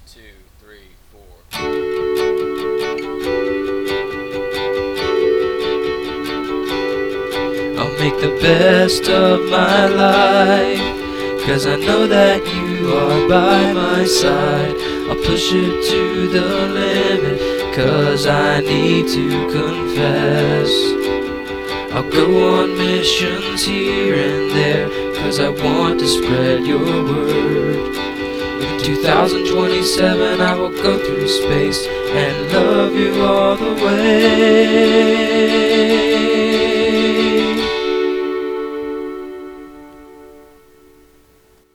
2, 3, 4. I'll make the best of my life, 'cause I know that you are by my side. I'll push it to the limit, 'cause I need to confess. I'll go on missions here and there, 'cause I want to spread your word. In 2027 I will go through space and love you all the way.